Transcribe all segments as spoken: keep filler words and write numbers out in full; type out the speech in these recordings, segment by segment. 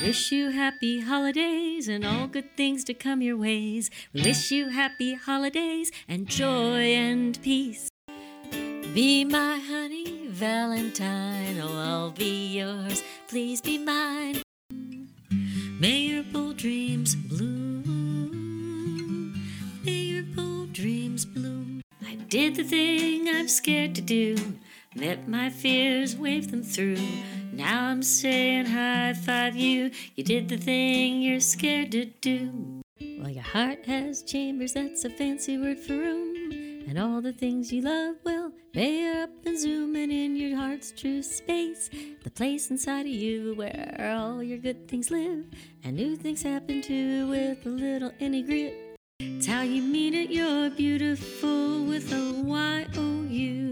Wish you happy holidays and all good things to come your ways. We wish you happy holidays and joy and peace. Be my honey Valentine, oh, I'll be yours, please be mine. May your bold dreams bloom, may your bold dreams bloom. I did the thing I'm scared to do, met my fears, waved them through. Now I'm saying high five you, you did the thing you're scared to do. Well, your heart has chambers, that's a fancy word for room. And all the things you love, well, they're up and zooming in your heart's true space. The place inside of you where all your good things live. And new things happen too with a little any grit. It's how you mean it, you're beautiful with a Y O U.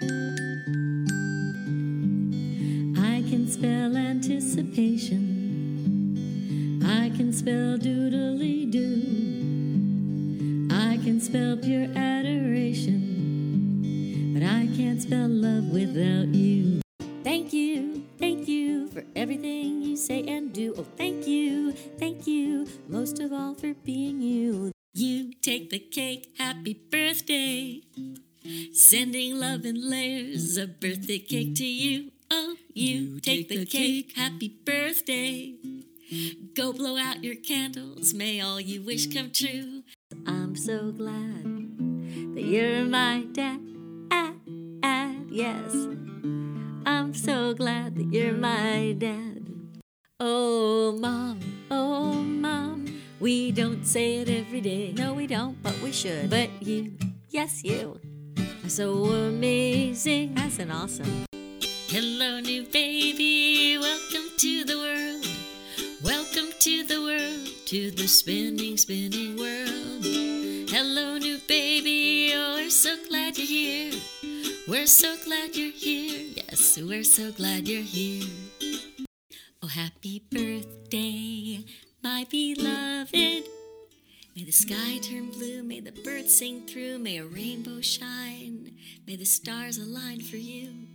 I can spell anticipation. I can spell doodly-doo. I can spell pure adoration. But I can't spell love without you. Thank you, thank you for everything you say and do. Oh, thank you, thank you, most of all for being you. You take the cake, happy birthday. Sending love in layers, a birthday cake to you. Oh, you, you take, take the cake, cake, happy birthday. Go blow out your candles, may all you wish come true. I'm so glad that you're my dad, ah, ah, yes. I'm so glad that you're my dad. Oh, Mom, oh, Mom, we don't say it every day. No, we don't, but we should. But you, yes, you, are so amazing. That's an awesome. Hello, new baby, welcome to the world. Welcome to the world, to the spinning, spinning world. Hello, new baby, oh, we're so glad you're here. We're so glad you're here. Yes, we're so glad you're here. Oh, happy birthday, my beloved. May the sky turn blue, may the birds sing through, may a rainbow shine, may the stars align for you.